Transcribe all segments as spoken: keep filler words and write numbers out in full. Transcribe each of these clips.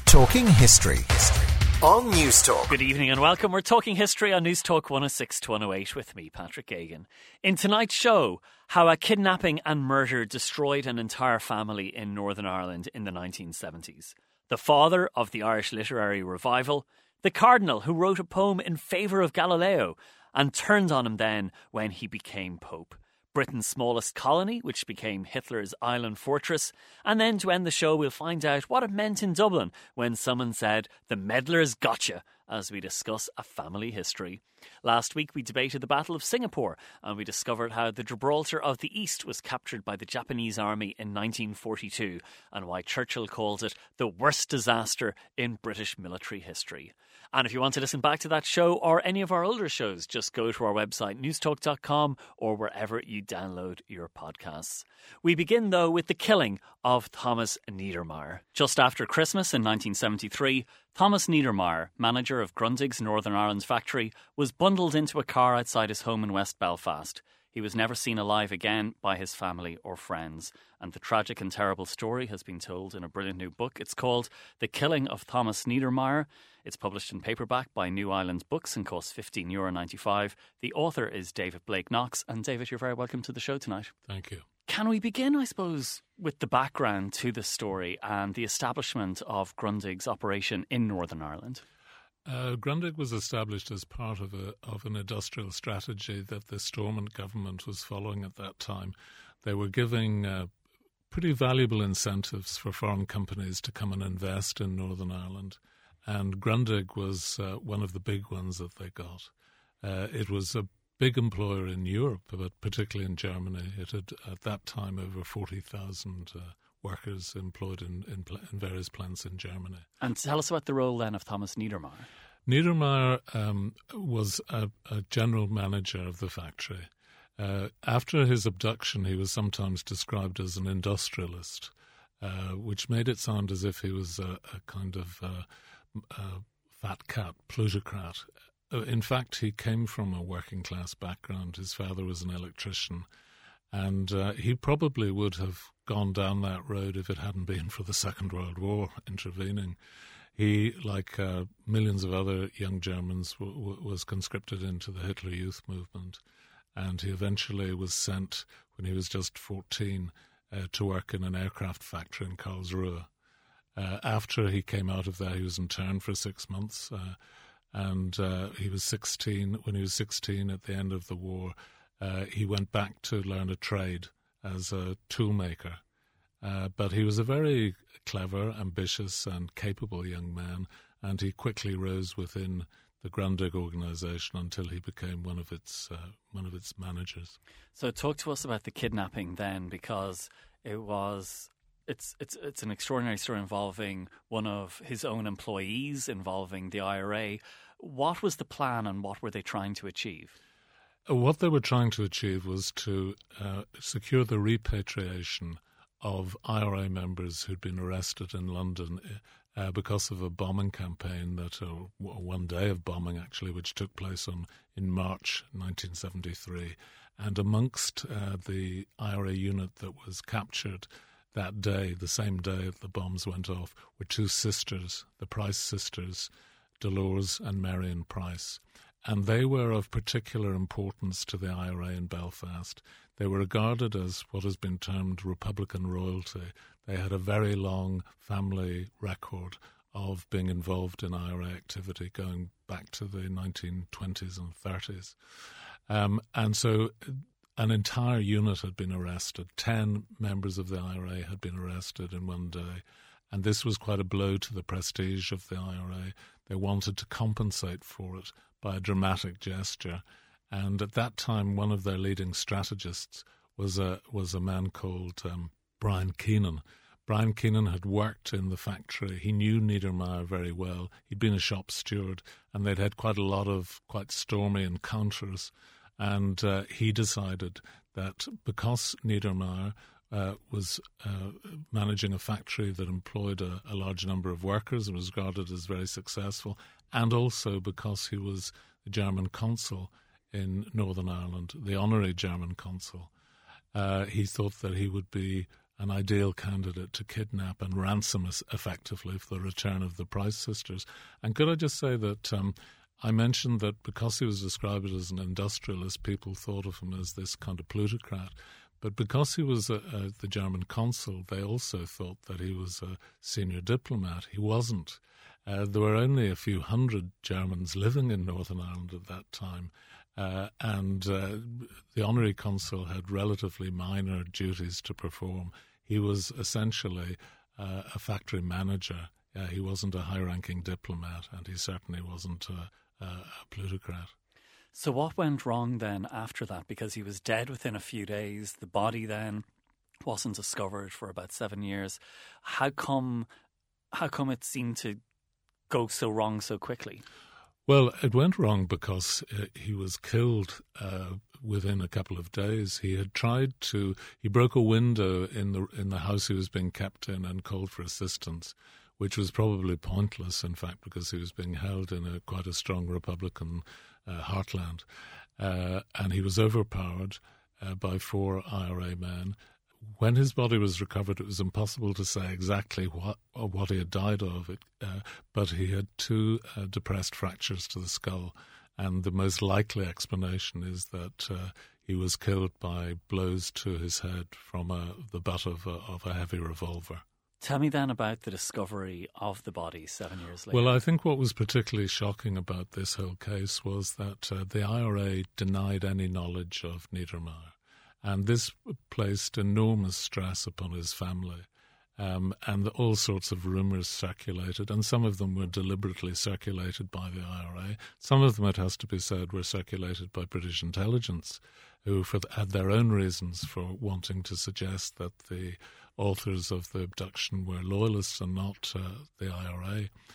Talking History on News Talk. Good evening and welcome. We're talking history on News Talk one oh six to one oh eight with me, Patrick Gagan. In tonight's show, how a kidnapping and murder destroyed an entire family in Northern Ireland in the nineteen seventies. The father of the Irish literary revival, the cardinal who wrote a poem in favour of Galileo and turned on him then when he became Pope. Britain's smallest colony, which became Hitler's island fortress. And then to end the show, we'll find out what it meant in Dublin when someone said, "The meddlers gotcha," as we discuss a family history. Last week we debated the Battle of Singapore and we discovered how the Gibraltar of the East was captured by the Japanese army in nineteen forty-two and why Churchill called it the worst disaster in British military history. And if you want to listen back to that show or any of our older shows, just go to our website newstalk dot com or wherever you download your podcasts. We begin though with the killing of Thomas Niedermayer. Just after Christmas in nineteen seventy-three, Thomas Niedermayer, manager of Grundig's Northern Ireland factory, was bundled into a car outside his home in West Belfast. He was never seen alive again by his family or friends. And the tragic and terrible story has been told in a brilliant new book. It's called The Killing of Thomas Niedermayer. It's published in paperback by New Island Books and costs fifteen euro ninety-five. The author is David Blake Knox. And David, you're very welcome to the show tonight. Thank you. Can we begin, I suppose, with the background to this story and the establishment of Grundig's operation in Northern Ireland? Uh, Grundig was established as part of a of an industrial strategy that the Stormont government was following at that time. They were giving uh, pretty valuable incentives for foreign companies to come and invest in Northern Ireland, and Grundig was uh, one of the big ones that they got. Uh, it was a big employer in Europe, but particularly in Germany. It had, at that time, over forty thousand uh, workers employed in, in, in various plants in Germany. And tell us about the role then of Thomas Niedermayer. Niedermayer um, was a, a general manager of the factory. Uh, after his abduction, he was sometimes described as an industrialist, uh, which made it sound as if he was a, a kind of uh, a fat cat, plutocrat. Uh, in fact, he came from a working class background. His father was an electrician, and uh, he probably would have gone down that road if it hadn't been for the Second World War intervening. He, like uh, millions of other young Germans, w- w- was conscripted into the Hitler Youth movement, and he eventually was sent, when he was just fourteen, uh, to work in an aircraft factory in Karlsruhe. Uh, after he came out of there, he was interned for six months, uh, and uh, he was sixteen. When he was sixteen, at the end of the war, uh, he went back to learn a trade as a toolmaker. Uh, but he was a very clever, ambitious and capable young man, and he quickly rose within the Grundig organisation until he became one of its uh, one of its managers. So talk to us about the kidnapping then, because it was it's it's it's an extraordinary story involving one of his own employees, involving the I R A. What was the plan and what were they trying to achieve? What they were trying to achieve was to uh, secure the repatriation of I R A members who'd been arrested in London uh, because of a bombing campaign, that uh, one day of bombing actually, which took place on in March nineteen seventy-three. And amongst uh, the I R A unit that was captured that day, the same day that the bombs went off, were two sisters, the Price sisters, Dolores and Marion Price. And they were of particular importance to the I R A in Belfast. They were regarded as what has been termed Republican royalty. They had a very long family record of being involved in I R A activity going back to the nineteen twenties and thirties. Um, and so an entire unit had been arrested. Ten members of the I R A had been arrested in one day. And this was quite a blow to the prestige of the I R A. They wanted to compensate for it by a dramatic gesture. And at that time, one of their leading strategists was a was a man called um, Brian Keenan. Brian Keenan had worked in the factory. He knew Niedermayer very well. He'd been a shop steward, and they'd had quite a lot of quite stormy encounters. And uh, he decided that because Niedermayer uh, was uh, managing a factory that employed a, a large number of workers and was regarded as very successful, and also because he was the German consul in Northern Ireland, the honorary German consul, uh, he thought that he would be an ideal candidate to kidnap and ransom us effectively for the return of the Price sisters. And could I just say that um, I mentioned that because he was described as an industrialist, people thought of him as this kind of plutocrat. But because he was a, a, the German consul, they also thought that he was a senior diplomat. He wasn't. Uh, there were only a few hundred Germans living in Northern Ireland at that time, uh, and uh, the honorary consul had relatively minor duties to perform. He was essentially uh, a factory manager. Uh, he wasn't a high-ranking diplomat, and he certainly wasn't a, a, a plutocrat. So what went wrong then after that? Because he was dead within a few days. The body then wasn't discovered for about seven years. How come, how come it seemed to go so wrong so quickly? Well, it went wrong because uh, he was killed uh, within a couple of days. He had tried to, he broke a window in the in the house he was being kept in and called for assistance, which was probably pointless, in fact, because he was being held in a quite a strong Republican uh, heartland. Uh, and he was overpowered uh, by four I R A men. When his body was recovered, it was impossible to say exactly what or what he had died of, it, uh, but he had two uh, depressed fractures to the skull, and the most likely explanation is that uh, he was killed by blows to his head from a, the butt of a, of a heavy revolver. Tell me then about the discovery of the body seven years later. Well, I think what was particularly shocking about this whole case was that uh, the I R A denied any knowledge of Niedermayer. And this placed enormous stress upon his family. Um, and all sorts of rumours circulated, and some of them were deliberately circulated by the I R A. Some of them, it has to be said, were circulated by British intelligence, who for the, had their own reasons for wanting to suggest that the authors of the abduction were loyalists and not uh, the I R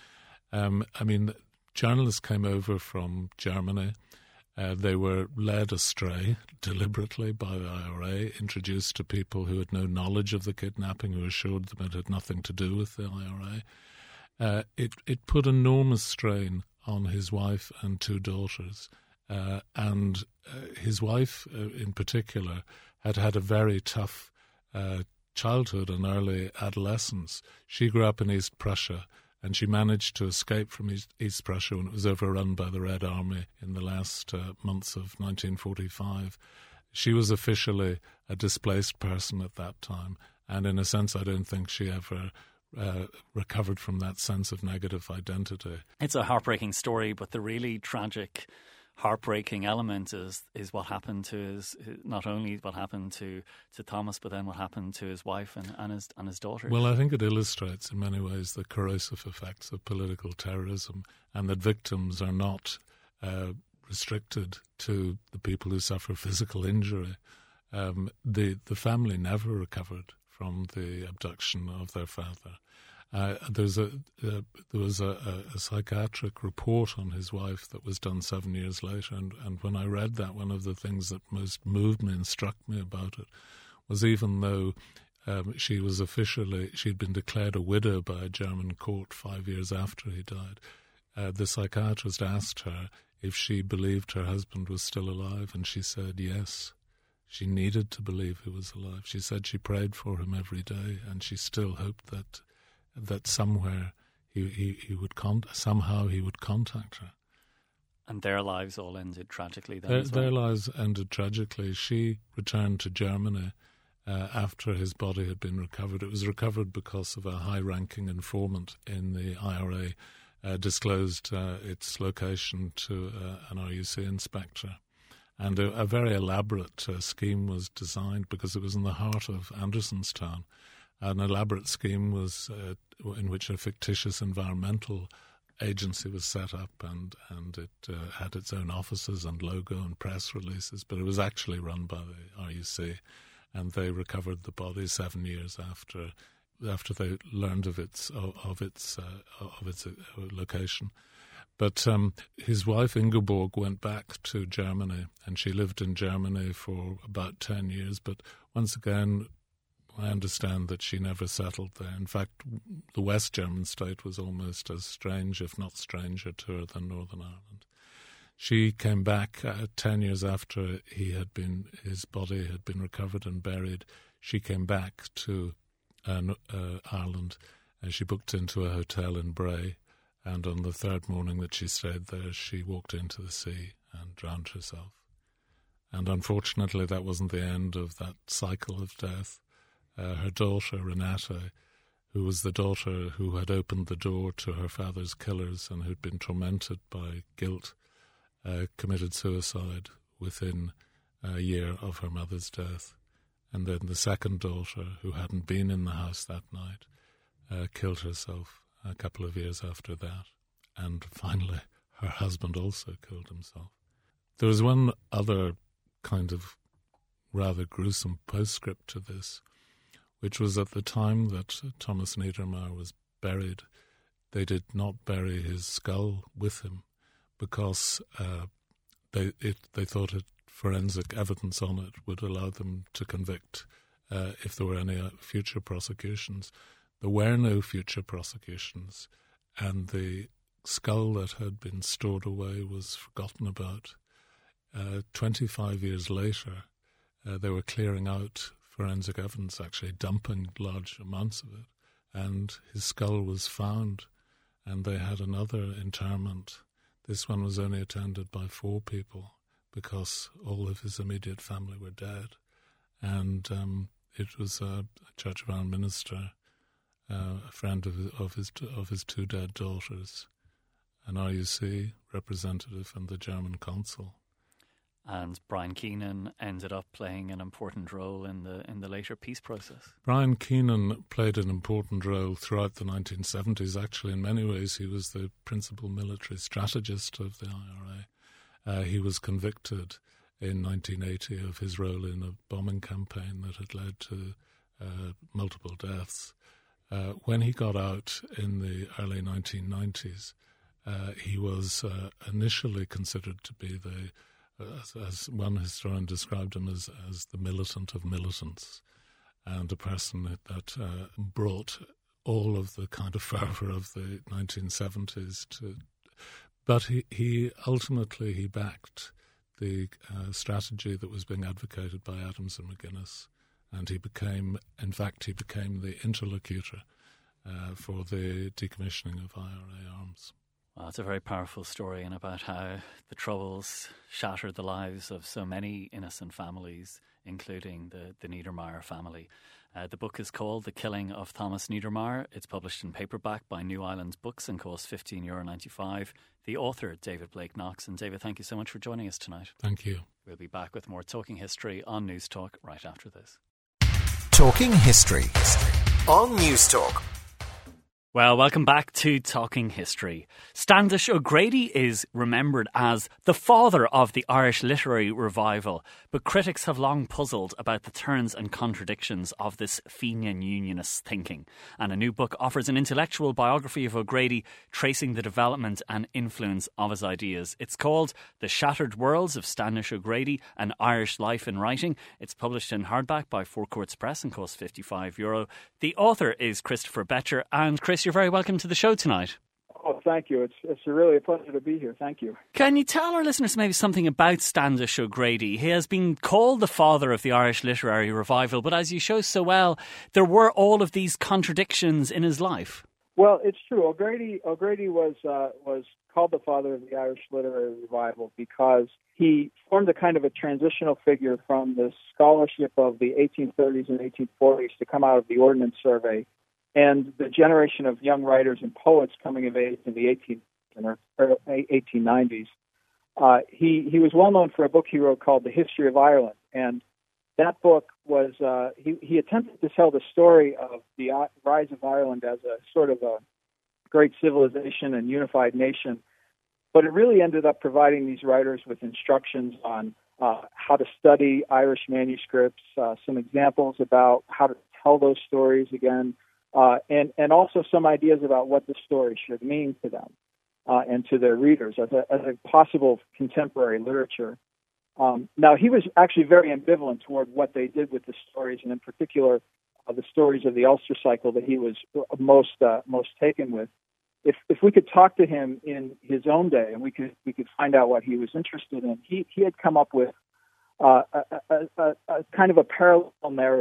A. Um, I mean, journalists came over from Germany. Uh, they were led astray deliberately by the I R A, introduced to people who had no knowledge of the kidnapping, who assured them it had nothing to do with the I R A. Uh, it, it put enormous strain on his wife and two daughters. Uh, and uh, his wife, uh, in particular, had had a very tough uh, childhood and early adolescence. She grew up in East Prussia, and she managed to escape from East, East Prussia when it was overrun by the Red Army in the last uh, months of nineteen forty-five. She was officially a displaced person at that time, and in a sense I don't think she ever uh, recovered from that sense of negative identity. It's a heartbreaking story, but the really tragic, heartbreaking element is is what happened to his, not only what happened to, to Thomas, but then what happened to his wife and, and his and his daughter. Well, I think it illustrates in many ways the corrosive effects of political terrorism, and that victims are not uh, restricted to the people who suffer physical injury. Um, the the family never recovered from the abduction of their father. Uh, there's a, uh, there was a, a, a psychiatric report on his wife that was done seven years later, and, and when I read that, one of the things that most moved me and struck me about it was, even though um, she was officially, she'd been declared a widow by a German court five years after he died, uh, the psychiatrist asked her if she believed her husband was still alive, and she said yes. She needed to believe he was alive. She said she prayed for him every day, and she still hoped that that somewhere he, he, he would con- somehow he would contact her. And their lives all ended tragically then Their, as well. their lives ended tragically. She returned to Germany uh, after his body had been recovered. It was recovered because of a high-ranking informant in the I R A uh, disclosed uh, its location to uh, an R U C inspector. And a, a very elaborate uh, scheme was designed because it was in the heart of Andersonstown. An elaborate scheme was uh, in which a fictitious environmental agency was set up, and, and it uh, had its own offices and logo and press releases, but it was actually run by the R U C, and they recovered the body seven years after after they learned of its of, of its uh, of its uh, location. But um, his wife Ingeborg went back to Germany, and she lived in Germany for about ten years. But once again, I understand that she never settled there. In fact, the West German state was almost as strange, if not stranger, to her than Northern Ireland. She came back uh, ten years after he had been, his body had been recovered and buried. She came back to uh, uh, Ireland. Uh, she booked into a hotel in Bray, and on the third morning that she stayed there, she walked into the sea and drowned herself. And unfortunately, that wasn't the end of that cycle of death. Uh, her daughter, Renata, who was the daughter who had opened the door to her father's killers and who'd been tormented by guilt, uh, committed suicide within a year of her mother's death. And then the second daughter, who hadn't been in the house that night, uh, killed herself a couple of years after that. And finally, her husband also killed himself. There was one other kind of rather gruesome postscript to this, which was at the time that Thomas Niedermayer was buried, they did not bury his skull with him because uh, they it, they thought it, forensic evidence on it would allow them to convict uh, if there were any future prosecutions. There were no future prosecutions, and the skull that had been stored away was forgotten about. Uh, twenty-five years later, uh, they were clearing out forensic evidence, actually dumping large amounts of it, and his skull was found, and they had another interment. This one was only attended by four people because all of his immediate family were dead, and um, it was a Church of Ireland minister, uh, a friend of, of his of his two dead daughters, an R U C representative, and the German consul. And Brian Keenan ended up playing an important role in the in the later peace process. Brian Keenan played an important role throughout the nineteen seventies. Actually, in many ways, he was the principal military strategist of the I R A. Uh, he was convicted in nineteen eighty of his role in a bombing campaign that had led to uh, multiple deaths. Uh, when he got out in the early nineteen nineties, uh, he was uh, initially considered to be the As, as one historian described him as, as the militant of militants, and a person that, that uh, brought all of the kind of fervour of the nineteen seventies to. But he, he ultimately he backed the uh, strategy that was being advocated by Adams and McGuinness, and he became, in fact, he became the interlocutor uh, for the decommissioning of I R A arms. Well, it's a very powerful story, and about how the Troubles shattered the lives of so many innocent families, including the, the Niedermayer family. Uh, the book is called The Killing of Thomas Niedermayer. It's published in paperback by New Islands Books and costs fifteen euro ninety-five. The author, David Blake Knox. And David, thank you so much for joining us tonight. Thank you. We'll be back with more Talking History on News Talk right after this. Talking History on News Talk. Well, welcome back to Talking History. Standish O'Grady is remembered as the father of the Irish literary revival, but critics have long puzzled about the turns and contradictions of this Fenian Unionist thinking. And a new book offers an intellectual biography of O'Grady, tracing the development and influence of his ideas. It's called The Shattered Worlds of Standish O'Grady, An Irish Life in Writing. It's published in hardback by Four Courts Press and costs fifty-five euro. The author is Christopher Betcher, and Chris, you're very welcome to the show tonight. Oh, thank you. It's it's really a pleasure to be here. Thank you. Can you tell our listeners maybe something about Standish O'Grady? He has been called the father of the Irish literary revival, but as you show so well, there were all of these contradictions in his life. Well, it's true. O'Grady O'Grady was uh, was called the father of the Irish literary revival because he formed a kind of a transitional figure from the scholarship of the eighteen thirties and eighteen forties to come out of the Ordnance Survey, and the generation of young writers and poets coming of age in the eighteen nineties. Uh, he, he was well known for a book he wrote called The History of Ireland, and that book was, uh, he, he attempted to tell the story of the rise of Ireland as a sort of a great civilization and unified nation, but it really ended up providing these writers with instructions on uh, how to study Irish manuscripts, uh, some examples about how to tell those stories again, Uh, and, and also some ideas about what the story should mean to them uh, and to their readers as a, as a possible contemporary literature. Um, now, he was actually very ambivalent toward what they did with the stories, and in particular, uh, the stories of the Ulster cycle that he was most uh, most taken with. If if we could talk to him in his own day, and we could we could find out what he was interested in, he he had come up with uh, a, a, a, a kind of a parallel narrative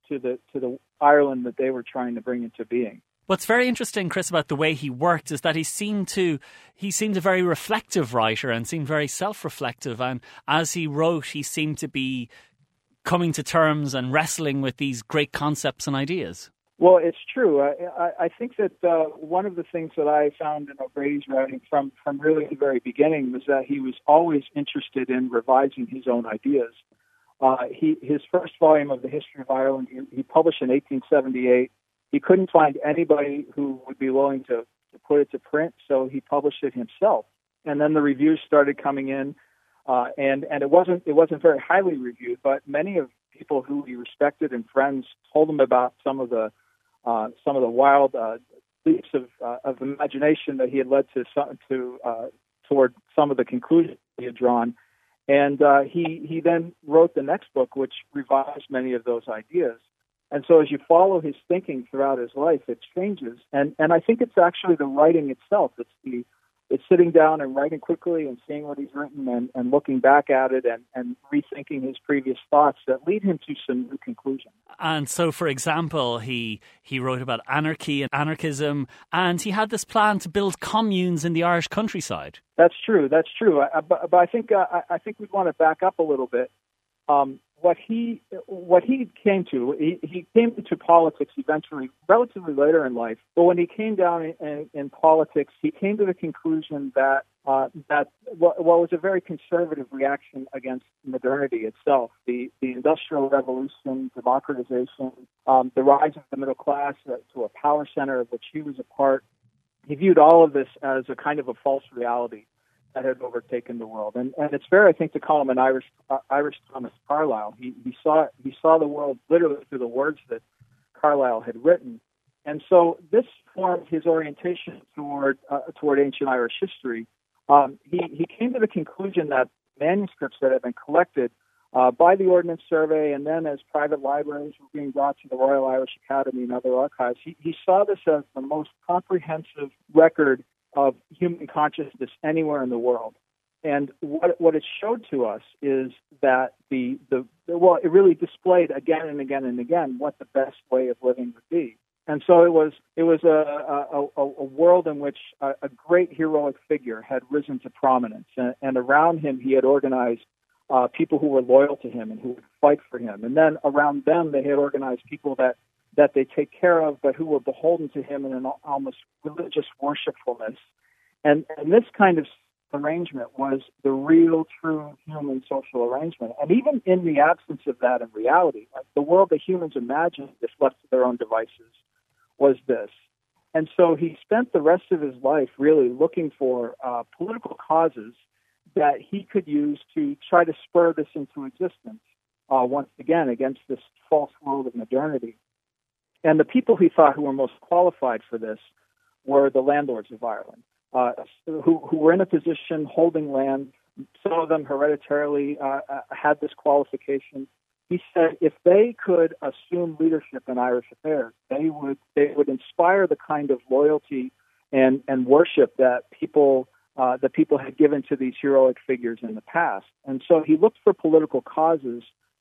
to the to the Ireland that they were trying to bring into being. What's very interesting, Chris, about the way he worked is that he seemed to he seemed a very reflective writer and seemed very self-reflective. And as he wrote, he seemed to be coming to terms and wrestling with these great concepts and ideas. Well, it's true. I, I, I think that uh, one of the things that I found in O'Grady's writing from, from really the very beginning was that he was always interested in revising his own ideas. Uh, he, his first volume of the History of Ireland, he, he published in eighteen seventy-eight. He couldn't find anybody who would be willing to, to put it to print, so he published it himself. And then the reviews started coming in, uh, and and it wasn't it wasn't very highly reviewed, but many of people who he respected and friends told him about some of the uh, some of the wild uh, leaps of uh, of imagination that he had led to some, to uh, toward some of the conclusions he had drawn. And uh, he he then wrote the next book, which revised many of those ideas. And so as you follow his thinking throughout his life, it changes. And and I think it's actually the writing itself. It's the it's sitting down and writing quickly and seeing what he's written and, and looking back at it and, and rethinking his previous thoughts that lead him to some new conclusions. And so, for example, he he wrote about anarchy and anarchism, and he had this plan to build communes in the Irish countryside. That's true. That's true. I, but, but I think uh, I, I think we'd want to back up a little bit. Um, what he what he came to, he, he came into politics eventually, relatively later in life. But when he came down in, in, in politics, he came to the conclusion that uh, that what, what was a very conservative reaction against modernity itself, the the Industrial Revolution, democratization, um, the rise of the middle class uh, to a power center of which he was a part. He viewed all of this as a kind of a false reality that had overtaken the world, and and it's fair, I think, to call him an Irish uh, Irish Thomas Carlyle. He he saw he saw the world literally through the words that Carlyle had written, and so this formed his orientation toward uh, toward ancient Irish history. Um, he he came to the conclusion that manuscripts that had been collected uh, by the Ordnance Survey, and then as private libraries were being brought to the Royal Irish Academy and other archives, he he saw this as the most comprehensive record of human consciousness anywhere in the world. And what what it showed to us is that the, the, well, it really displayed again and again and again what the best way of living would be. And so it was it was a, a, a world in which a, a great heroic figure had risen to prominence. And, and around him, he had organized uh, people who were loyal to him and who would fight for him. And then around them, they had organized people that that they take care of, but who were beholden to him in an almost religious worshipfulness. And, and this kind of arrangement was the real, true human social arrangement. And even in the absence of that in reality, like the world that humans imagined, if left to their own devices, was this. And so he spent the rest of his life really looking for uh, political causes that he could use to try to spur this into existence, uh, once again, against this false world of modernity. And the people he thought who were most qualified for this were the landlords of Ireland, uh, who, who were in a position holding land. Some of them hereditarily uh, had this qualification. He said if they could assume leadership in Irish affairs, they would they would inspire the kind of loyalty and, and worship that people uh, that people had given to these heroic figures in the past. And so he looked for political causes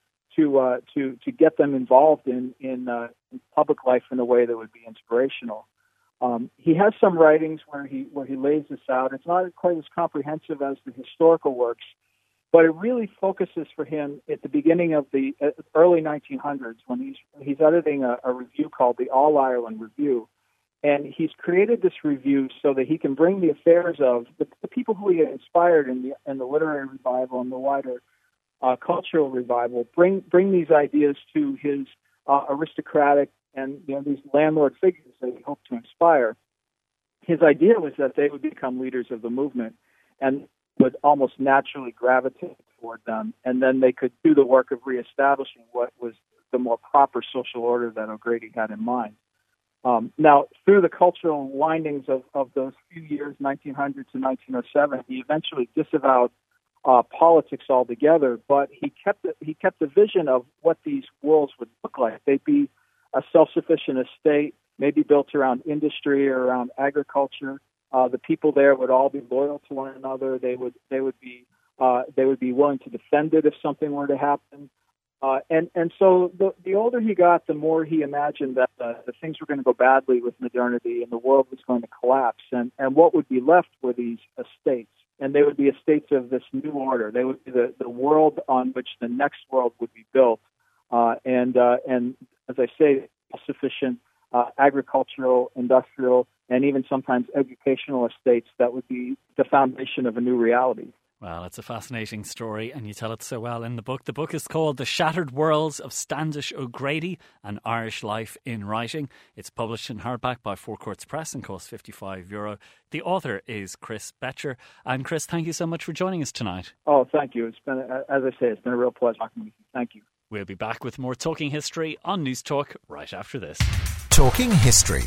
to uh, to to get them involved in in, uh, in public life in a way that would be inspirational. Um, he has some writings where he where he lays this out. It's not quite as comprehensive as the historical works, but it really focuses for him at the beginning of the uh, early nineteen hundreds when he's he's editing a, a review called the All Ireland Review, and he's created this review so that he can bring the affairs of the, the people who he had inspired in the in the literary revival and the wider Uh, cultural revival, bring bring these ideas to his uh, aristocratic and you know these landlord figures that he hoped to inspire. His idea was that they would become leaders of the movement and would almost naturally gravitate toward them, and then they could do the work of reestablishing what was the more proper social order that O'Grady had in mind. Um, now, through the cultural windings of, of those few years, nineteen hundred to nineteen oh seven, he eventually disavowed Uh, politics altogether, but he kept the, he kept the vision of what these worlds would look like. They'd be a self-sufficient estate, maybe built around industry or around agriculture. Uh, the people there would all be loyal to one another. They would they would be uh, they would be willing to defend it if something were to happen. Uh, and, and so the, the older he got, the more he imagined that uh, the things were going to go badly with modernity and the world was going to collapse. And, and what would be left were these estates. And they would be estates of this new order. They would be the, the world on which the next world would be built. Uh, and, uh, and as I say, sufficient uh, agricultural, industrial, and even sometimes educational estates that would be the foundation of a new reality. Well, it's a fascinating story, and you tell it so well in the book. The book is called The Shattered Worlds of Standish O'Grady, An Irish Life in Writing. It's published in hardback by Four Courts Press and costs fifty-five euro. The author is Chris Betcher. And Chris, thank you so much for joining us tonight. Oh, thank you. It's been, as I say, it's been a real pleasure talking with you. Thank you. We'll be back with more Talking History on News Talk right after this. Talking History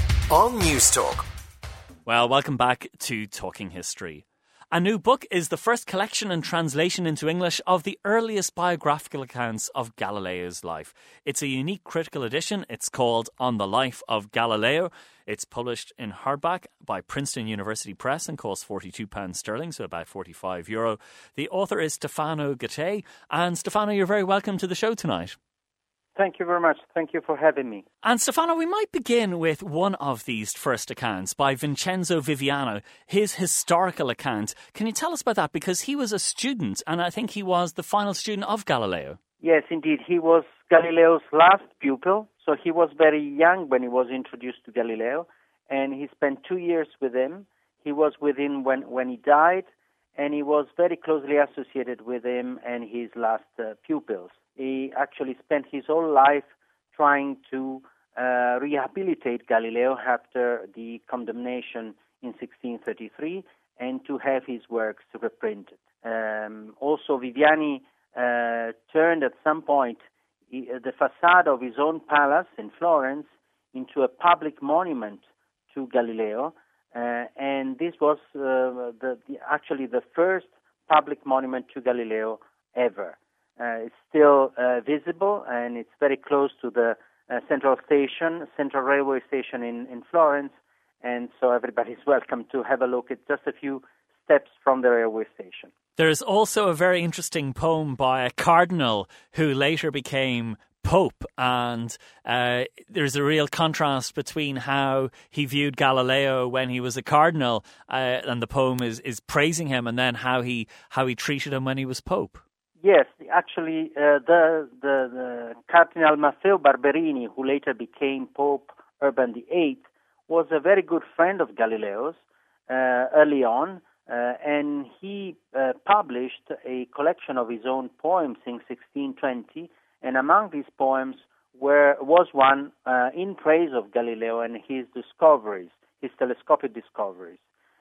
on News Talk. Well, welcome back to Talking History. A new book is the first collection and translation into English of the earliest biographical accounts of Galileo's life. It's a unique critical edition. It's called On the Life of Galileo. It's published in hardback by Princeton University Press and costs forty-two pounds sterling, so about forty-five euro. The author is Stefano Gattei. And Stefano, you're very welcome to the show tonight. Thank you very much. Thank you for having me. And Stefano, we might begin with one of these first accounts by Vincenzo Viviano, his historical account. Can you tell us about that? Because he was a student, and I think he was the final student of Galileo. Yes, indeed. He was Galileo's last pupil, so he was very young when he was introduced to Galileo, and he spent two years with him. He was with him when, when he died, and he was very closely associated with him and his last uh, pupils. He actually spent his whole life trying to uh, rehabilitate Galileo after the condemnation in sixteen thirty-three and to have his works reprinted. Um, also, Viviani uh, turned at some point he, the facade of his own palace in Florence into a public monument to Galileo, uh, and this was uh, the, the, actually the first public monument to Galileo ever. Uh, it's still uh, visible, and it's very close to the uh, central station, central railway station in, in Florence, and so everybody's welcome to have a look. It's just a few steps from the railway station. There's also a very interesting poem by a cardinal who later became Pope, and uh, there's a real contrast between how he viewed Galileo when he was a cardinal, uh, and the poem is, is praising him, and then how he how he treated him when he was Pope. Yes, actually, uh, the, the the Cardinal Maffeo Barberini, who later became Pope Urban the Eighth, was a very good friend of Galileo's uh, early on, uh, and he uh, published a collection of his own poems in sixteen twenty, and among these poems were was one uh, in praise of Galileo and his discoveries, his telescopic discoveries.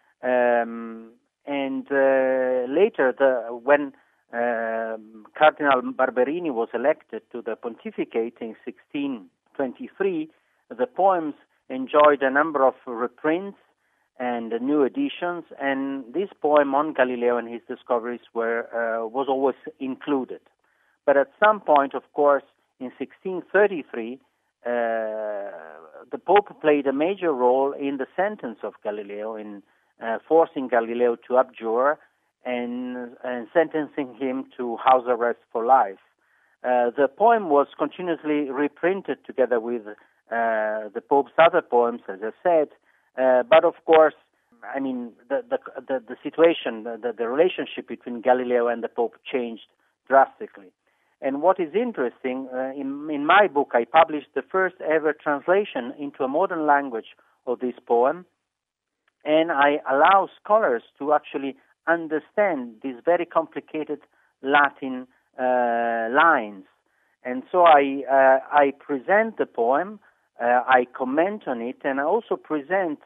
Um, and uh, later, the when Uh, Cardinal Barberini was elected to the pontificate in sixteen twenty-three, the poems enjoyed a number of reprints and new editions, and this poem on Galileo and his discoveries were uh, was always included. But at some point, of course, in sixteen thirty-three, uh, the Pope played a major role in the sentence of Galileo, in uh, forcing Galileo to abjure, And, and sentencing him to house arrest for life. Uh, the poem was continuously reprinted together with uh, the Pope's other poems, as I said. Uh, but of course, I mean, the the the, the situation, the, the relationship between Galileo and the Pope changed drastically. And what is interesting, uh, in in my book, I published the first ever translation into a modern language of this poem, and I allow scholars to actually understand these very complicated Latin uh, lines. And so I uh, I present the poem, uh, I comment on it, and I also present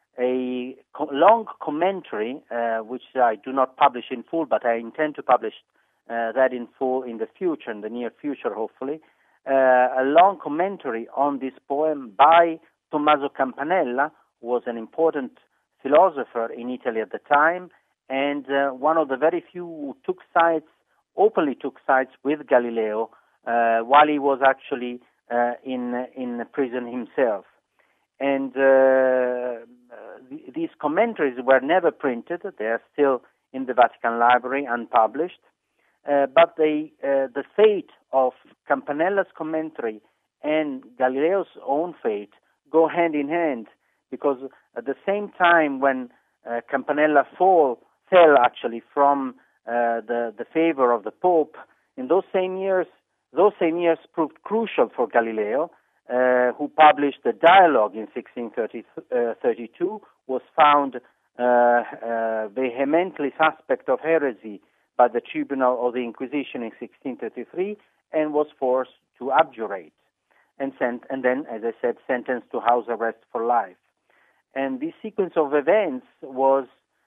a co- long commentary, uh, which I do not publish in full, but I intend to publish uh, that in full in the future, in the near future, hopefully, uh, a long commentary on this poem by Tommaso Campanella, who was an important philosopher in Italy at the time, and uh, one of the very few who took sides, openly took sides with Galileo uh, while he was actually uh, in in prison himself. And uh, th- these commentaries were never printed. They are still in the Vatican Library, unpublished. uh, but they, uh, the fate of Campanella's commentary and Galileo's own fate go hand in hand, because at the same time when uh, Campanella fall, fell actually from uh, the, the favor of the Pope, in those same years, those same years proved crucial for Galileo, uh, who published the Dialogue in sixteen thirty-two, was found uh, uh, vehemently suspect of heresy by the Tribunal of the Inquisition in sixteen thirty-three, and was forced to abjurate, and sent, and then, as I said, sentenced to house arrest for life. And this sequence of events was,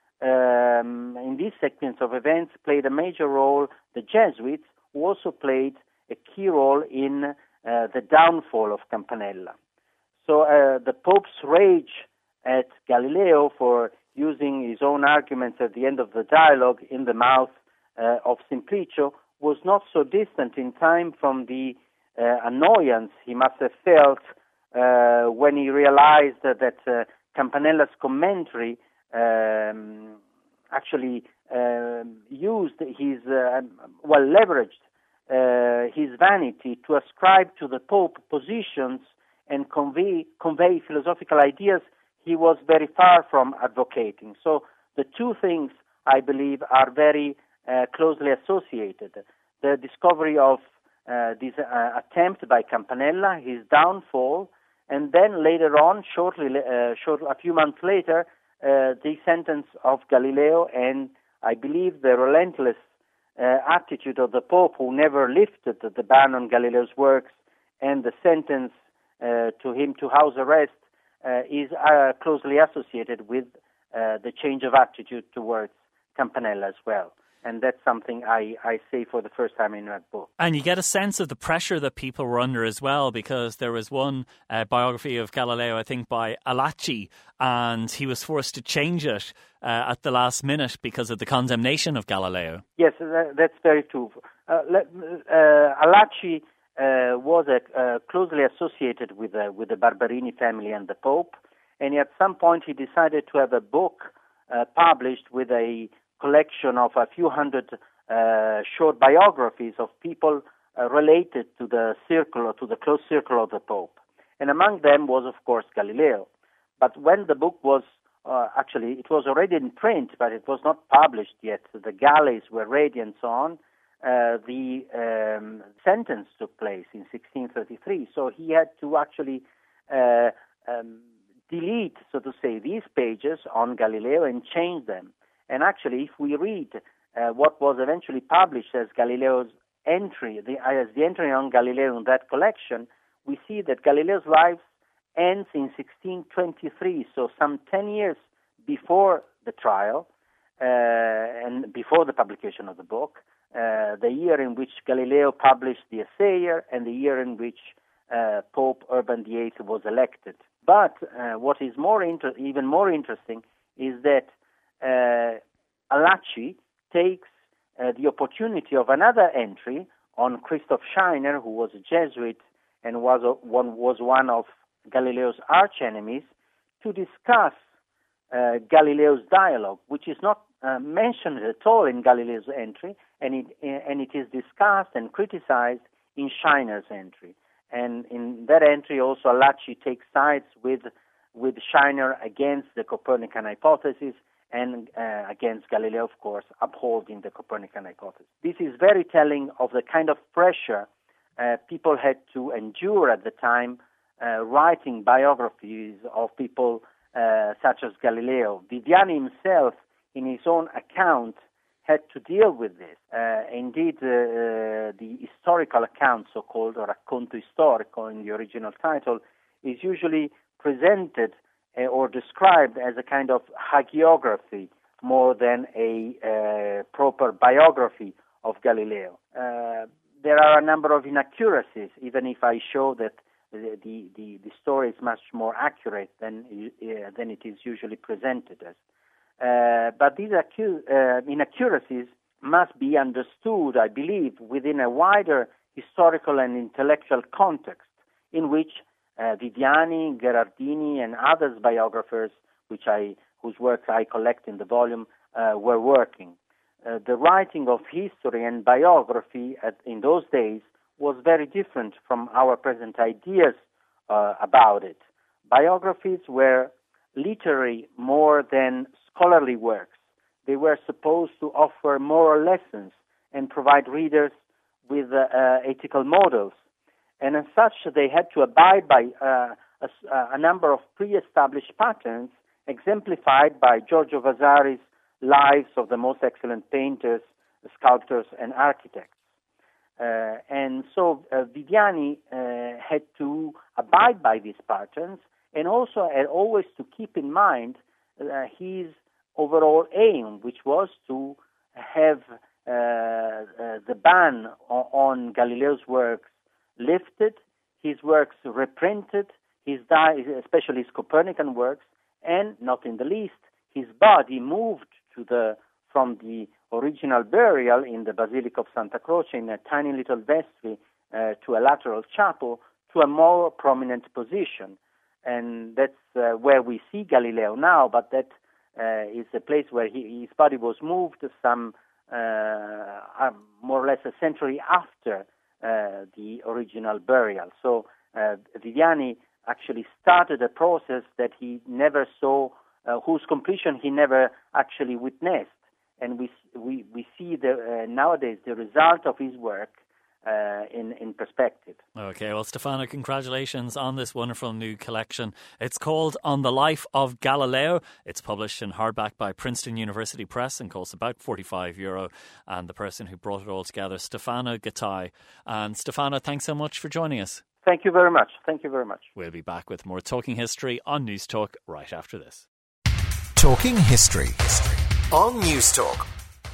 um, in this sequence of events, played a major role the Jesuits, who also played a key role in uh, the downfall of Campanella. So uh, the Pope's rage at Galileo for using his own arguments at the end of the dialogue in the mouth uh, of Simplicio was not so distant in time from the uh, annoyance he must have felt uh, when he realized that, that uh, Campanella's commentary um, actually uh, used his, uh, well, leveraged uh, his vanity to ascribe to the Pope positions and convey, convey philosophical ideas he was very far from advocating. So the two things, I believe, are very uh, closely associated. The discovery of uh, this uh, attempt by Campanella, his downfall, and then later on, shortly, uh, short, a few months later, uh, the sentence of Galileo, and I believe the relentless uh, attitude of the Pope, who never lifted the ban on Galileo's works, and the sentence uh, to him to house arrest, uh, is uh, closely associated with uh, the change of attitude towards Campanella as well. And that's something I, I say for the first time in that book. And you get a sense of the pressure that people were under as well, because there was one uh, biography of Galileo, I think, by Alacci, and he was forced to change it uh, at the last minute because of the condemnation of Galileo. Yes, that, that's very true. Uh, let, uh, Alacci uh, was uh, uh, closely associated with, uh, with the Barberini family and the Pope, and at some point he decided to have a book uh, published with a collection of a few hundred uh, short biographies of people uh, related to the circle or to the close circle of the Pope. And among them was, of course, Galileo. But when the book was, uh, actually, it was already in print, but it was not published yet. The galleys were ready and so on. Uh, the um, sentence took place in sixteen thirty-three. So he had to actually uh, um, delete, so to say, these pages on Galileo and change them. And actually, if we read uh, what was eventually published as Galileo's entry, the, as the entry on Galileo in that collection, we see that Galileo's life ends in sixteen twenty-three, so some ten years before the trial uh, and before the publication of the book, uh, the year in which Galileo published the Essayer and the year in which uh, Pope Urban the Eighth was elected. But uh, what is more inter- even more interesting is that Uh, Alacci takes uh, the opportunity of another entry on Christoph Scheiner, who was a Jesuit and was a, one was one of Galileo's archenemies, to discuss uh, Galileo's dialogue, which is not uh, mentioned at all in Galileo's entry, and it and it is discussed and criticized in Scheiner's entry. And in that entry, also Alacci takes sides with with Scheiner against the Copernican hypothesis, and uh, against Galileo, of course, upholding the Copernican hypothesis. This is very telling of the kind of pressure uh, people had to endure at the time uh, writing biographies of people uh, such as Galileo. Viviani himself, in his own account, had to deal with this. Uh, indeed, uh, the historical account, so-called, or racconto storico in the original title, is usually presented or described as a kind of hagiography more than a uh, proper biography of Galileo. Uh, there are a number of inaccuracies, even if I show that the, the, the, the story is much more accurate than, uh, than it is usually presented as. Uh, but these accu- uh, inaccuracies must be understood, I believe, within a wider historical and intellectual context in which Uh, Viviani, Gherardini, and others biographers, which I, whose works I collect in the volume, uh, were working. uh, the writing of history and biography at, in those days was very different from our present ideas uh, about it. Biographies were literary more than scholarly works. They were supposed to offer moral lessons and provide readers with uh, uh, ethical models. And as such, they had to abide by uh, a, a number of pre-established patterns exemplified by Giorgio Vasari's lives of the most excellent painters, sculptors, and architects. Uh, and so uh, Viviani uh, had to abide by these patterns and also had always to keep in mind uh, his overall aim, which was to have uh, uh, the ban on, on Galileo's works lifted, his works reprinted, his di- especially his Copernican works, and not in the least, his body moved to the from the original burial in the Basilica of Santa Croce in a tiny little vestry uh, to a lateral chapel to a more prominent position. And that's uh, where we see Galileo now, but that uh, is a place where he, his body was moved some uh, uh, more or less a century after uh, the original burial. So uh, Viviani actually started a process that he never saw, uh, whose completion he never actually witnessed. And we we we see the uh, nowadays the result of his work uh, in in perspective. Okay, well, Stefano, congratulations on this wonderful new collection. It's called On the Life of Galileo. It's published in hardback by Princeton University Press and costs about forty-five euro. And the person who brought it all together, Stefano Gattai. And Stefano, thanks so much for joining us. Thank you very much. Thank you very much. We'll be back with more Talking History on News Talk right after this. Talking History on News Talk.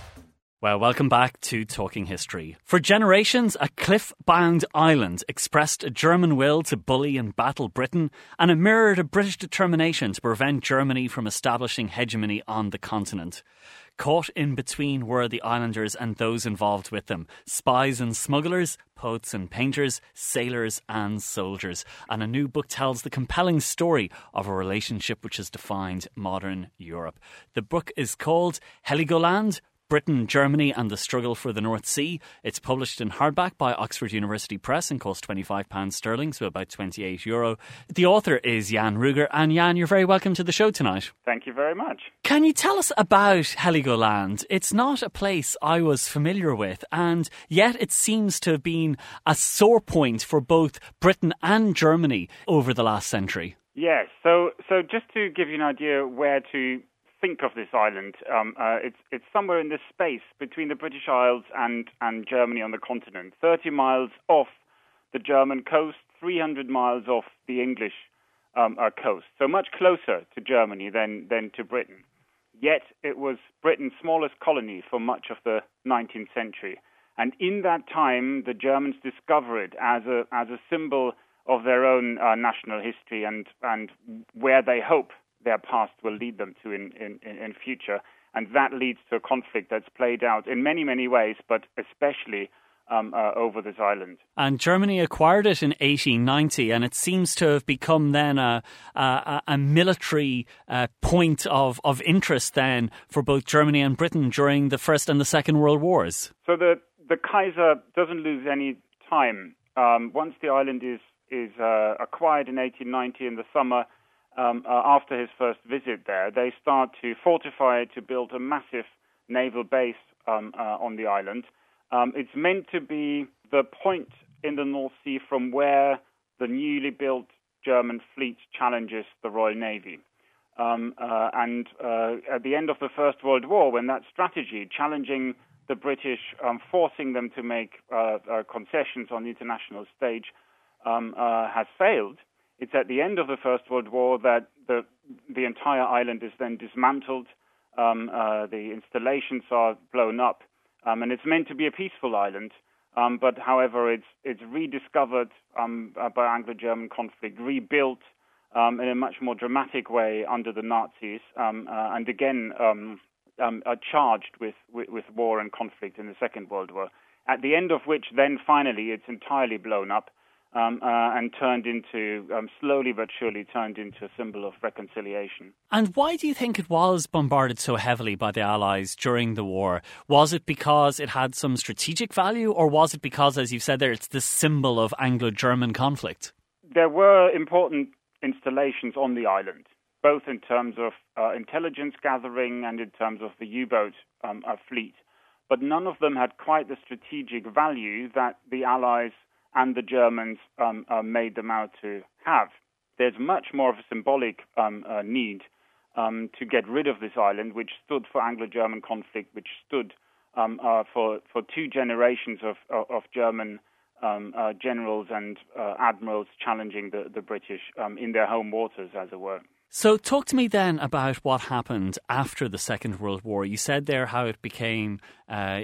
Well, welcome back to Talking History. For generations, a cliff-bound island expressed a German will to bully and battle Britain, and it mirrored a British determination to prevent Germany from establishing hegemony on the continent. Caught in between were the islanders and those involved with them, spies and smugglers, poets and painters, sailors and soldiers. And a new book tells the compelling story of a relationship which has defined modern Europe. The book is called Heligoland, Britain, Germany and the Struggle for the North Sea. It's published in hardback by Oxford University Press and costs twenty-five pounds sterling, so about twenty-eight euro. The author is Jan Ruger. And Jan, you're very welcome to the show tonight. Thank you very much. Can you tell us about Heligoland? It's not a place I was familiar with, and yet it seems to have been a sore point for both Britain and Germany over the last century. Yes, so so just to give you an idea where to think of this island, um, uh, it's it's somewhere in this space between the British Isles and, and Germany on the continent, thirty miles off the German coast, three hundred miles off the English um, uh, coast, so much closer to Germany than, than to Britain. Yet it was Britain's smallest colony for much of the nineteenth century. And in that time, the Germans discover it as a as a symbol of their own uh, national history and, and where they hope their past will lead them to in, in, in future. And that leads to a conflict that's played out in many, many ways, but especially um, uh, over this island. And Germany acquired it in eighteen ninety, and it seems to have become then a, a, a military uh, point of, of interest then for both Germany and Britain during the First and the Second World Wars. So the, the Kaiser doesn't lose any time. Um, once the island is, is uh, acquired in eighteen ninety in the summer, Um, uh, after his first visit there, they start to fortify it, to build a massive naval base um, uh, on the island. Um, it's meant to be the point in the North Sea from where the newly built German fleet challenges the Royal Navy. Um, uh, and uh, at the end of the First World War, when that strategy, challenging the British, um, forcing them to make uh, uh, concessions on the international stage, um, uh, has failed, it's at the end of the First World War that the the entire island is then dismantled, um, uh, the installations are blown up, um, and it's meant to be a peaceful island. Um, but however, it's it's rediscovered um, uh, by Anglo-German conflict, rebuilt um, in a much more dramatic way under the Nazis, um, uh, and again um, um, are charged with, with with war and conflict in the Second World War. At the end of which, then finally, it's entirely blown up. um, uh, and turned into, um, slowly but surely turned into a symbol of reconciliation. And why do you think it was bombarded so heavily by the Allies during the war? Was it because it had some strategic value, or was it because, as you've said there, it's the symbol of Anglo-German conflict? There were important installations on the island, both in terms of uh, intelligence gathering and in terms of the U-boat um, uh, fleet. But none of them had quite the strategic value that the Allies and the Germans um, uh, made them out to have. There's much more of a symbolic um, uh, need um, to get rid of this island, which stood for Anglo-German conflict, which stood um, uh, for for two generations of of, of German um, uh, generals and uh, admirals challenging the the British um, in their home waters, as it were. So talk to me then about what happened after the Second World War. You said there how it became uh,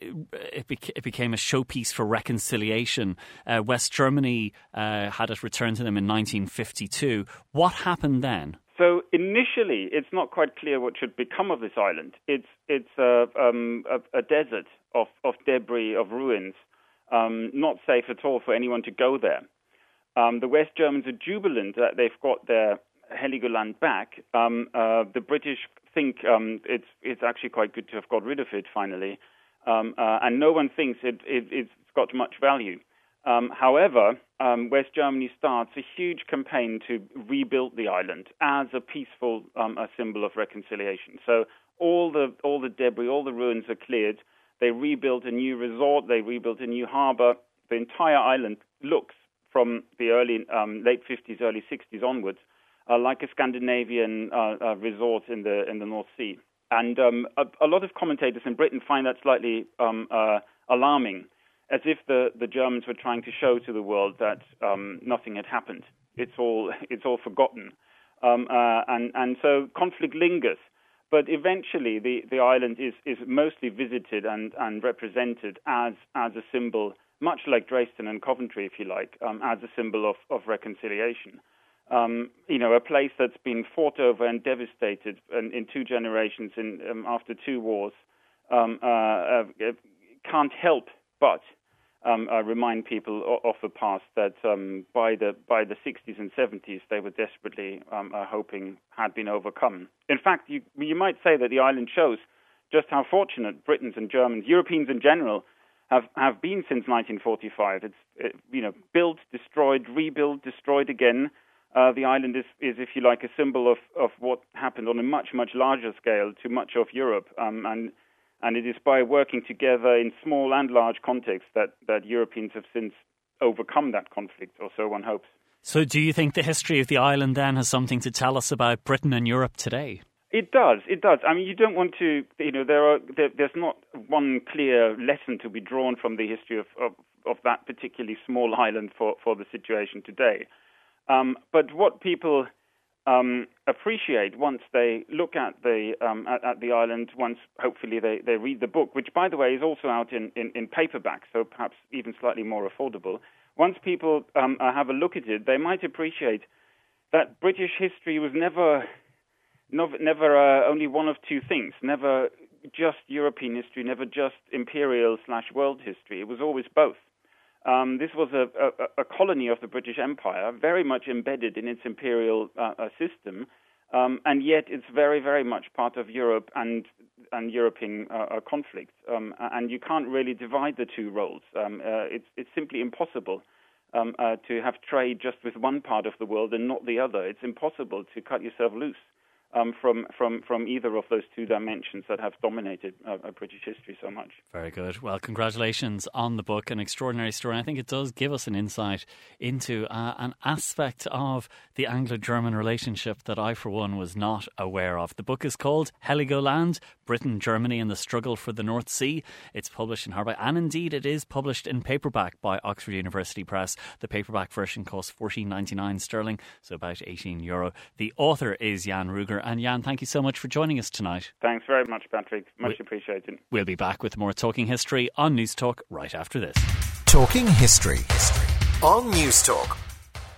it, bec- it became a showpiece for reconciliation. Uh, West Germany uh, had it returned to them in nineteen fifty-two. What happened then? So initially, it's not quite clear what should become of this island. It's it's a, um, a, a desert of, of debris, of ruins, um, not safe at all for anyone to go there. Um, the West Germans are jubilant that they've got their Heligoland back. Um, uh, the British think um, it's it's actually quite good to have got rid of it finally, um, uh, and no one thinks it, it, it's got much value. Um, however, um, West Germany starts a huge campaign to rebuild the island as a peaceful um, a symbol of reconciliation. So all the all the debris, all the ruins are cleared. They rebuilt a new resort. They rebuilt a new harbour. The entire island looks from the early um, late fifties, early sixties onwards Uh, like a Scandinavian uh, uh, resort in the in the North Sea. And um, a, a lot of commentators in Britain find that slightly um, uh, alarming, as if the, the Germans were trying to show to the world that um, nothing had happened. It's all it's all forgotten. Um, uh, and, and so conflict lingers. But eventually the, the island is, is mostly visited and, and represented as, as a symbol, much like Dresden and Coventry, if you like, um, as a symbol of, of reconciliation. Um, you know, a place that's been fought over and devastated in, in two generations, in, um, after two wars, um, uh, uh, can't help but um, uh, remind people of, of the past that um, by the by the sixties and seventies they were desperately um, uh, hoping had been overcome. In fact, you, you might say that the island shows just how fortunate Britons and Germans, Europeans in general, have, have been since nineteen forty-five. It's it, you know built, destroyed, rebuilt, destroyed again. Uh, the island is, is, if you like, a symbol of, of what happened on a much, much larger scale to much of Europe. Um, and and it is by working together in small and large contexts that, that Europeans have since overcome that conflict, or so one hopes. So do you think the history of the island then has something to tell us about Britain and Europe today? It does, it does. I mean, you don't want to, you know, there are there, there's not one clear lesson to be drawn from the history of, of, of that particularly small island for, for the situation today. Um, but what people um, appreciate once they look at the um, at, at the island, once hopefully they, they read the book, which, by the way, is also out in, in, in paperback, so perhaps even slightly more affordable. Once people um, uh, have a look at it, they might appreciate that British history was never never, never uh, only one of two things, never just European history, never just imperial slash world history. It was always both. Um, this was a, a, a colony of the British Empire, very much embedded in its imperial uh, uh, system, um, and yet it's very, very much part of Europe and and European uh, uh, conflict. Um, and you can't really divide the two roles. Um, uh, it's it's simply impossible um, uh, to have trade just with one part of the world and not the other. It's impossible to cut yourself loose Um, from, from, from either of those two dimensions that have dominated uh, British history so much. Very good. Well, congratulations on the book. An extraordinary story. I think it does give us an insight into uh, an aspect of the Anglo-German relationship that I, for one, was not aware of. The book is called Heligoland, Britain, Germany and the Struggle for the North Sea. It's published in hardback, and indeed it is published in paperback by Oxford University Press. The paperback version costs fourteen ninety-nine sterling, so about eighteen euro. The author is Jan Ruger. And Jan, thank you so much for joining us tonight. Thanks very much, Patrick. Much we- appreciated. We'll be back with more Talking History on News Talk right after this. Talking History on News Talk.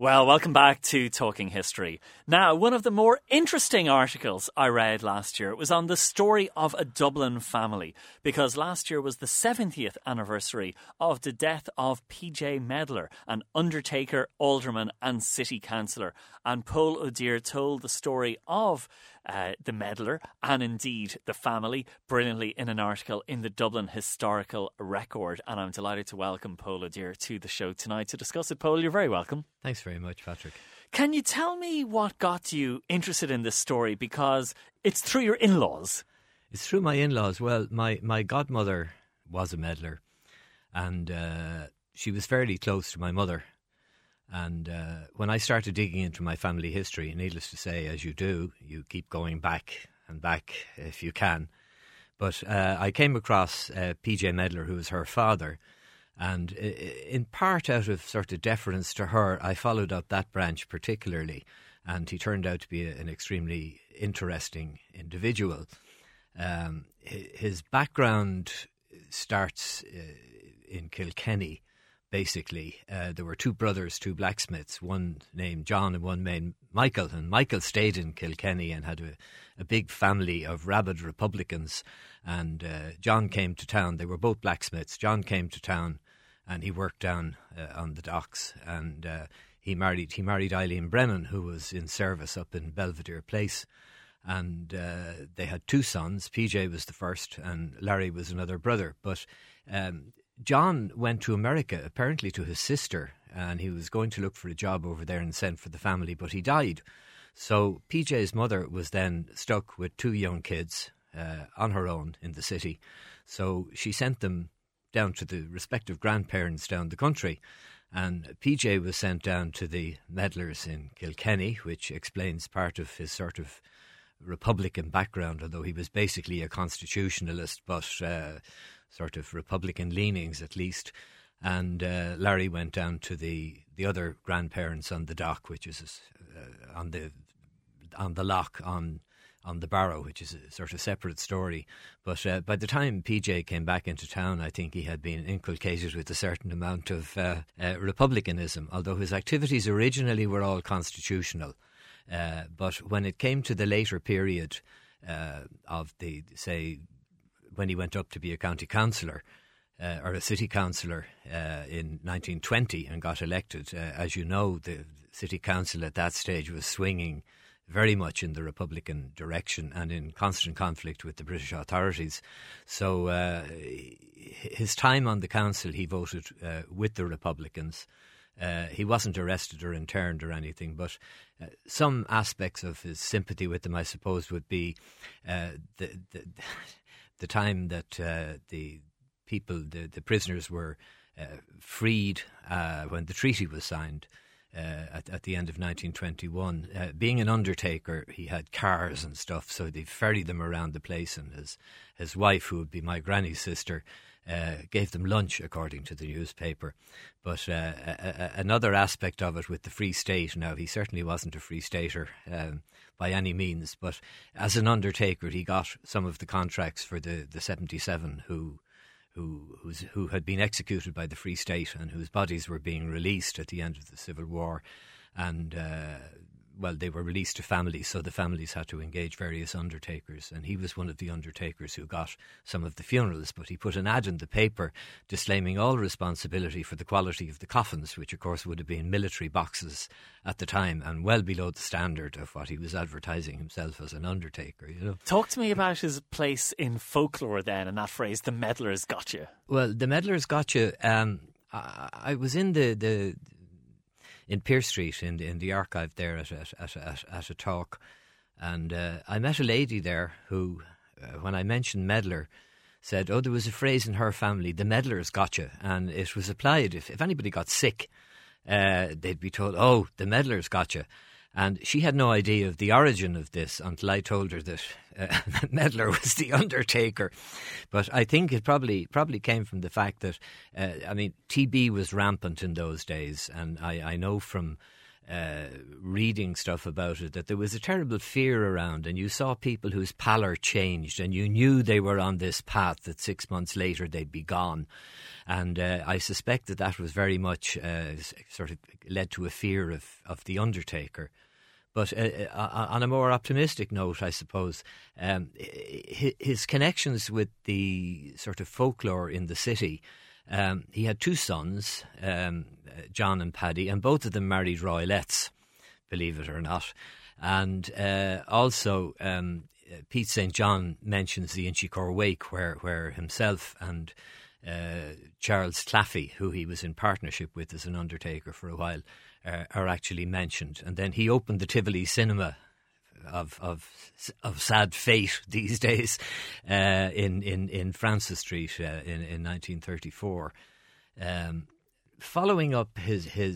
Well, welcome back to Talking History. Now, one of the more interesting articles I read last year was on the story of a Dublin family, because last year was the seventieth anniversary of the death of P J Medlar, an undertaker, alderman and city councillor. And Paul O'Dear told the story of uh, the Medlar and indeed the family brilliantly in an article in the Dublin Historical Record. And I'm delighted to welcome Paul O'Dear to the show tonight to discuss it. Paul, you're very welcome. Thanks very much, Patrick. Can you tell me what got you interested in this story? Because it's through your in-laws. It's through my in-laws. Well, my, my godmother was a Medlar, and uh, she was fairly close to my mother. And uh, when I started digging into my family history, needless to say, as you do, you keep going back and back if you can. But uh, I came across uh, P J Medlar, who was her father, and in part out of sort of deference to her, I followed up that branch particularly, and he turned out to be an extremely interesting individual. Um, his background starts uh, in Kilkenny. Basically, uh, there were two brothers, two blacksmiths, one named John and one named Michael. And Michael stayed in Kilkenny and had a, a big family of rabid Republicans. And uh, John came to town. They were both blacksmiths. John came to town and he worked down uh, on the docks. And uh, he married he married Eileen Brennan, who was in service up in Belvedere Place. And uh, they had two sons. P J was the first and Larry was another brother. But Um, John went to America, apparently to his sister, and he was going to look for a job over there and send for the family, but he died. So P J's mother was then stuck with two young kids uh, on her own in the city. So she sent them down to the respective grandparents down the country, and P J was sent down to the Medlars in Kilkenny, which explains part of his sort of Republican background, although he was basically a constitutionalist, but uh, sort of Republican leanings at least. And uh, Larry went down to the, the other grandparents on the dock, which is uh, on the on the lock on on the Barrow, which is a sort of separate story. But uh, by the time P J came back into town, I think he had been inculcated with a certain amount of uh, uh, republicanism, although his activities originally were all constitutional. Uh, but when it came to the later period uh, of the, say, when he went up to be a county councillor uh, or a city councillor uh, in nineteen twenty and got elected, uh, as you know, the city council at that stage was swinging very much in the Republican direction and in constant conflict with the British authorities. So uh, his time on the council, he voted uh, with the Republicans. Uh, he wasn't arrested or interned or anything, but uh, some aspects of his sympathy with them, I suppose, would be uh, the, the the time that uh, the people, the, the prisoners were uh, freed uh, when the treaty was signed uh, at, at the end of nineteen twenty-one. Uh, being an undertaker, he had cars and stuff, so they ferried them around the place, and his, his wife, who would be my granny's sister, Uh, gave them lunch, according to the newspaper. But uh, a, a, another aspect of it with the Free State, now he certainly wasn't a Free Stater um, by any means, but as an undertaker he got some of the contracts for the, the seventy-seven who who who's, who had been executed by the Free State and whose bodies were being released at the end of the Civil War. And uh, well, they were released to families, so the families had to engage various undertakers, and he was one of the undertakers who got some of the funerals. But he put an ad in the paper disclaiming all responsibility for the quality of the coffins, which of course would have been military boxes at the time and well below the standard of what he was advertising himself as an undertaker, you know. Talk to me about his place in folklore then, and that phrase, the Medlars got you. Well, the Medlars got you. Um, I, I was in the... the in Pearse Street, in the, in the archive there at, at, at, at, at a talk. And uh, I met a lady there who, uh, when I mentioned Medlar, said, oh, there was a phrase in her family, the Medlars got you. And it was applied, if, if anybody got sick, uh, they'd be told, oh, the Medlars got you. And she had no idea of the origin of this until I told her that uh, Medlar was the undertaker. But I think it probably probably came from the fact that, uh, I mean, T B was rampant in those days. And I, I know from uh, reading stuff about it, that there was a terrible fear around, and you saw people whose pallor changed, and you knew they were on this path, that six months later they'd be gone. And uh, I suspect that that was very much uh, sort of led to a fear of, of the undertaker. But uh, uh, on a more optimistic note, I suppose, um, his connections with the sort of folklore in the city, um, he had two sons, um, John and Paddy, and both of them married royalettes, believe it or not. And uh, also, um, Pete Saint John mentions the Inchicore Wake, where, where himself and uh, Charles Claffey, who he was in partnership with as an undertaker for a while, Uh, are actually mentioned. And then he opened the Tivoli Cinema of of of sad fate these days uh, in, in, in Francis Street uh, in, in nineteen thirty-four. Um, following up his his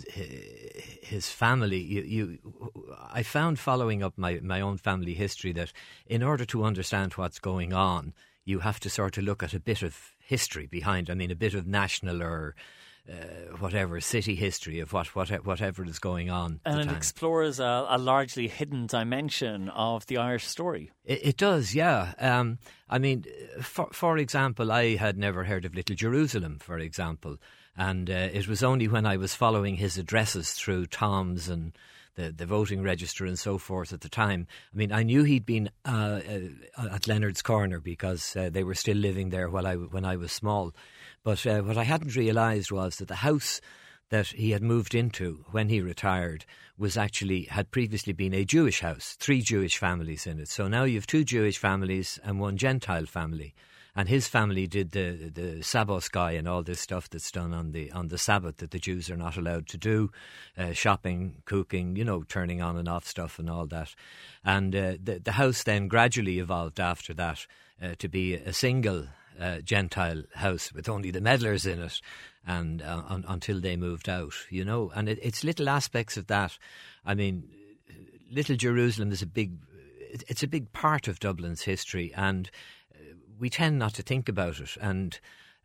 his family, you, you, I found following up my, my own family history that in order to understand what's going on, you have to sort of look at a bit of history behind. I mean, a bit of national or Uh, whatever city history of what, what whatever is going on, and it time. explores a, a largely hidden dimension of the Irish story. It, it does, yeah. Um, I mean, for for example, I had never heard of Little Jerusalem, for example, and uh, it was only when I was following his addresses through Tom's and the the voting register and so forth at the time. I mean, I knew he'd been uh, uh, at Leonard's Corner because uh, they were still living there while I when I was small. But uh, what I hadn't realised was that the house that he had moved into when he retired was actually, had previously been a Jewish house, three Jewish families in it. So now you have two Jewish families and one Gentile family. And his family did the the Sabbath sky and all this stuff that's done on the on the Sabbath that the Jews are not allowed to do, uh, shopping, cooking, you know, turning on and off stuff and all that. And uh, the the house then gradually evolved after that uh, to be a single Uh, Gentile house with only the meddlers in it, and uh, un- until they moved out, you know. And it, it's little aspects of that. I mean, Little Jerusalem is a big, it's a big part of Dublin's history, and we tend not to think about it. And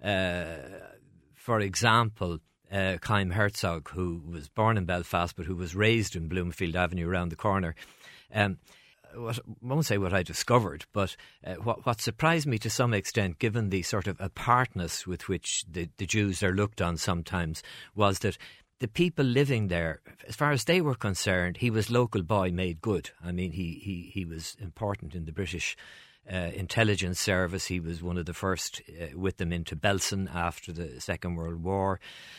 uh, for example, uh, Chaim Herzog, who was born in Belfast but who was raised in Bloomfield Avenue around the corner, um, What, I won't say what I discovered, but uh, what, what surprised me to some extent, given the sort of apartness with which the, the Jews are looked on sometimes, was that the people living there, as far as they were concerned, he was local boy made good. I mean, he, he, he was important in the British uh, intelligence service. He was one of the first uh, with them into Belsen after the Second World War.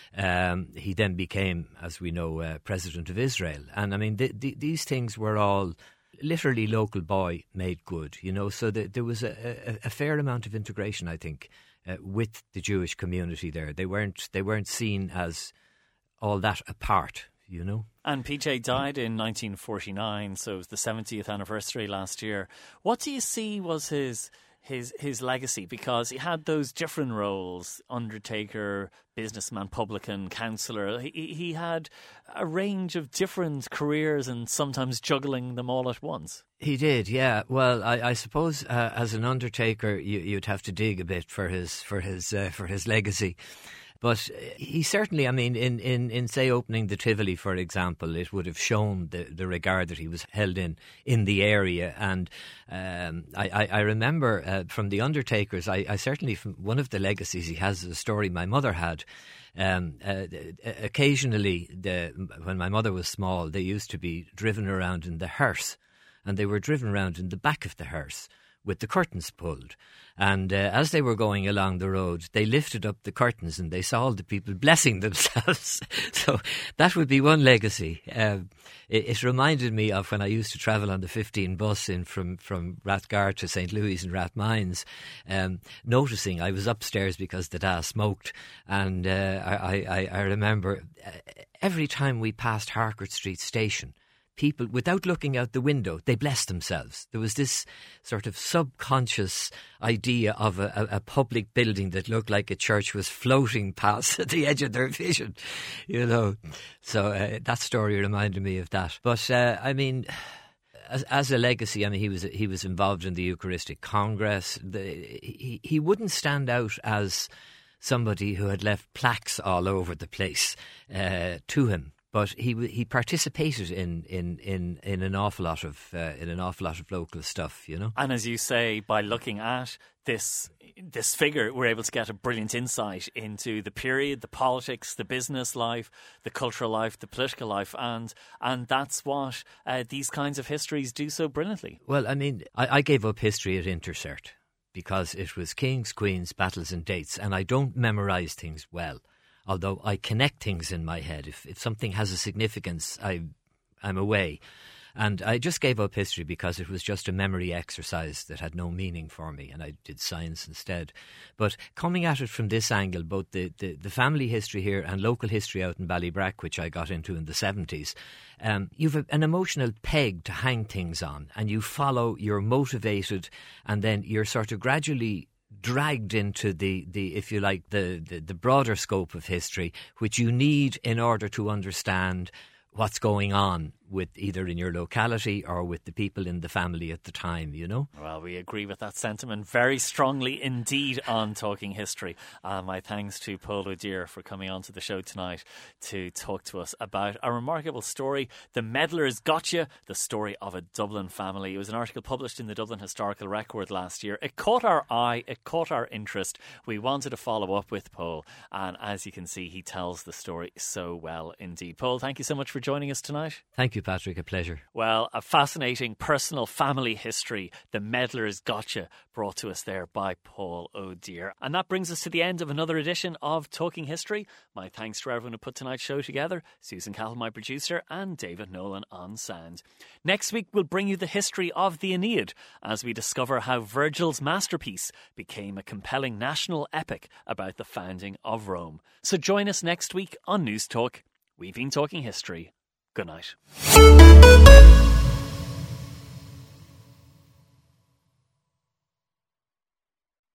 Um, he then became, as we know, uh, President of Israel. And I mean, th- th- these things were all literally local boy made good, you know, so the, there was a, a, a fair amount of integration, I think, uh, with the Jewish community there. They weren't they weren't seen as all that apart, you know. And P J died in nineteen forty-nine, so it was the seventieth anniversary last year. What do you see was his his his legacy? Because he had those different roles: undertaker, businessman, publican, councillor. He, he had a range of different careers and sometimes juggling them all at once. He did, yeah. Well, I, I suppose uh, as an undertaker, you, you'd have to dig a bit for his for his uh, for his legacy. But he certainly, I mean, in, in, in say opening the Tivoli, for example, it would have shown the, the regard that he was held in in the area. And um, I, I, I remember uh, from the undertakers, I, I certainly, from one of the legacies he has is a story my mother had. Um, uh, occasionally, the, when my mother was small, they used to be driven around in the hearse, and they were driven around in the back of the hearse with the curtains pulled. And uh, as they were going along the road, they lifted up the curtains and they saw all the people blessing themselves. So that would be one legacy. Um, it, it reminded me of when I used to travel on the fifteen bus in from, from Rathgar to Saint Louis and Rathmines, um, noticing I was upstairs because the da smoked. And uh, I, I, I remember every time we passed Harcourt Street Station, people, without looking out the window, they blessed themselves. There was this sort of subconscious idea of a, a, a public building that looked like a church was floating past at the edge of their vision, you know. So uh, that story reminded me of that. But, uh, I mean, as, as a legacy, I mean, he was he was involved in the Eucharistic Congress. The, he, he wouldn't stand out as somebody who had left plaques all over the place uh, to him. but he he participated in in, in, in an awful lot of uh, in an awful lot of local stuff, you know. And as you say, by looking at this this figure, we're able to get a brilliant insight into the period, the politics, the business life, the cultural life, the political life, and and that's what uh, these kinds of histories do so brilliantly. Well, I mean, I, I gave up history at Intercert because it was kings, queens, battles and dates, and I don't memorise things well. Although I connect things in my head. If if something has a significance, I, I'm away. And I just gave up history because it was just a memory exercise that had no meaning for me, and I did science instead. But coming at it from this angle, both the, the, the family history here and local history out in Ballybrack, which I got into in the seventies, um, you've a, an emotional peg to hang things on, and you follow, you're motivated, and then you're sort of gradually dragged into the, the if you like, the, the, the broader scope of history, which you need in order to understand what's going on with either in your locality or with the people in the family at the time, you know? Well, we agree with that sentiment very strongly indeed on Talking History. Uh, my thanks to Paul O'Dear for coming on to the show tonight to talk to us about a remarkable story, The Meddlers Gotcha, the story of a Dublin family. It was an article published in the Dublin Historical Record last year. It caught our eye, it caught our interest. We wanted to follow up with Paul, and as you can see, he tells the story so well indeed. Paul, thank you so much for joining us tonight. Thank you, Patrick, a pleasure. Well, a fascinating personal family history, The Meddlers Gotcha, brought to us there by Paul O'Dear. And that brings us to the end of another edition of Talking History. My thanks to everyone who put tonight's show together, Susan Cahill, my producer, and David Nolan on sound. Next week, we'll bring you the history of the Aeneid as we discover how Virgil's masterpiece became a compelling national epic about the founding of Rome. So join us next week on News Talk. We've been talking history. Good night.